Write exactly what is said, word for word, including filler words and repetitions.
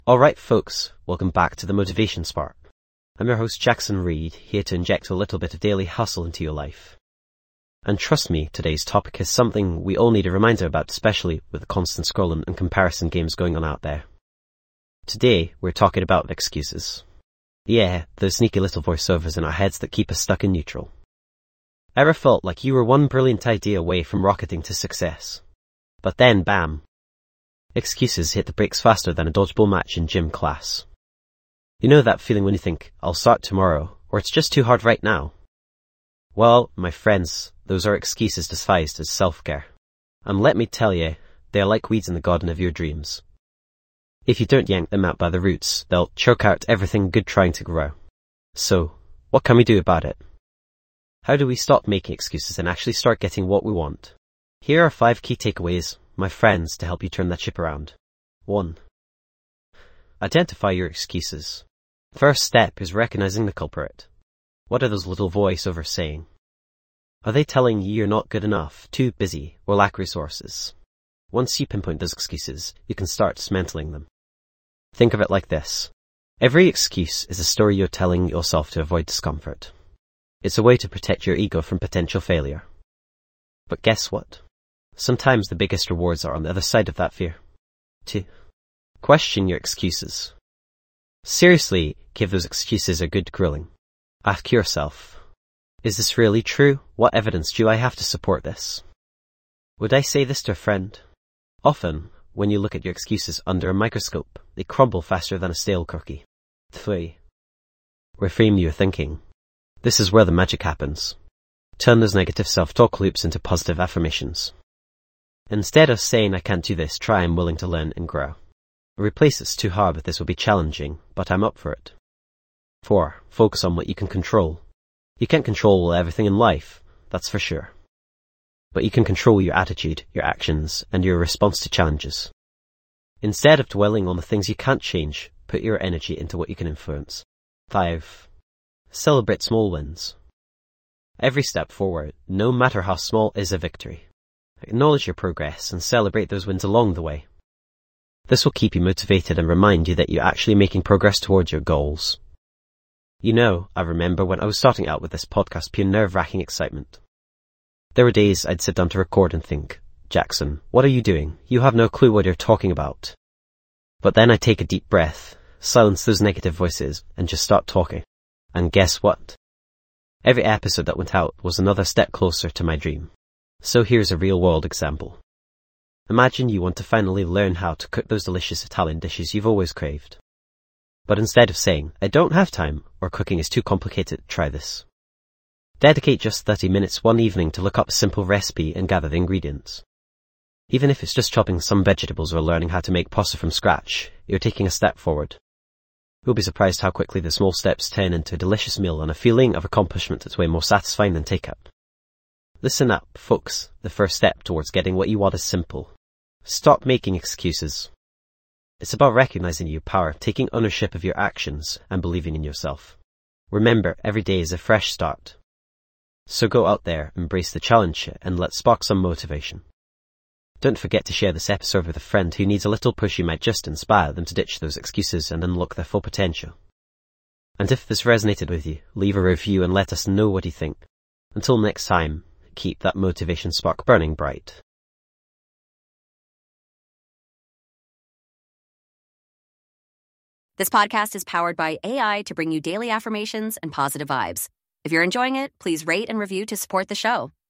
Alright folks, welcome back to the Motivation Spark. I'm your host Jackson Reed, here to inject a little bit of daily hustle into your life. And trust me, today's topic is something we all need a reminder about, especially with the constant scrolling and comparison games going on out there. Today, we're talking about excuses. Yeah, those sneaky little voiceovers in our heads that keep us stuck in neutral. Ever felt like you were one brilliant idea away from rocketing to success? But then, bam! Excuses hit the brakes faster than a dodgeball match in gym class. You know that feeling when you think, I'll start tomorrow, or it's just too hard right now? Well, my friends, those are excuses disguised as self-care. And let me tell you, they are like weeds in the garden of your dreams. If you don't yank them out by the roots, they'll choke out everything good trying to grow. So, what can we do about it? How do we stop making excuses and actually start getting what we want? Here are five key takeaways, my friends, to help you turn that ship around. one. Identify your excuses. First step is recognizing the culprit. What are those little voiceovers saying? Are they telling you you're not good enough, too busy, or lack resources? Once you pinpoint those excuses, you can start dismantling them. Think of it like this. Every excuse is a story you're telling yourself to avoid discomfort. It's a way to protect your ego from potential failure. But guess what? Sometimes the biggest rewards are on the other side of that fear. two. Question your excuses. Seriously, give those excuses a good grilling. Ask yourself, is this really true? What evidence do I have to support this? Would I say this to a friend? Often, when you look at your excuses under a microscope, they crumble faster than a stale cookie. three. Reframe your thinking. This is where the magic happens. Turn those negative self-talk loops into positive affirmations. Instead of saying I can't do this, try I'm willing to learn and grow. Replace it's too hard with this will be challenging, but I'm up for it. four. Focus on what you can control. You can't control everything in life, that's for sure. But you can control your attitude, your actions, and your response to challenges. Instead of dwelling on the things you can't change, put your energy into what you can influence. five. Celebrate small wins. Every step forward, no matter how small, is a victory. Acknowledge your progress and celebrate those wins along the way. This will keep you motivated and remind you that you're actually making progress towards your goals. You know, I remember when I was starting out with this podcast, pure nerve-wracking excitement. There were days I'd sit down to record and think, Jackson, what are you doing? You have no clue what you're talking about. But then I'd take a deep breath, silence those negative voices, and just start talking. And guess what? Every episode that went out was another step closer to my dream. So here's a real-world example. Imagine you want to finally learn how to cook those delicious Italian dishes you've always craved. But instead of saying, I don't have time, or cooking is too complicated, try this. Dedicate just thirty minutes one evening to look up a simple recipe and gather the ingredients. Even if it's just chopping some vegetables or learning how to make pasta from scratch, you're taking a step forward. You'll be surprised how quickly the small steps turn into a delicious meal and a feeling of accomplishment that's way more satisfying than takeout. Listen up, folks. The first step towards getting what you want is simple. Stop making excuses. It's about recognizing your power, taking ownership of your actions, and believing in yourself. Remember, every day is a fresh start. So go out there, embrace the challenge, and let's spark some motivation. Don't forget to share this episode with a friend who needs a little push. You might just inspire them to ditch those excuses and unlock their full potential. And if this resonated with you, leave a review and let us know what you think. Until next time, keep that motivation spark burning bright. This podcast is powered by A I to bring you daily affirmations and positive vibes. If you're enjoying it, please rate and review to support the show.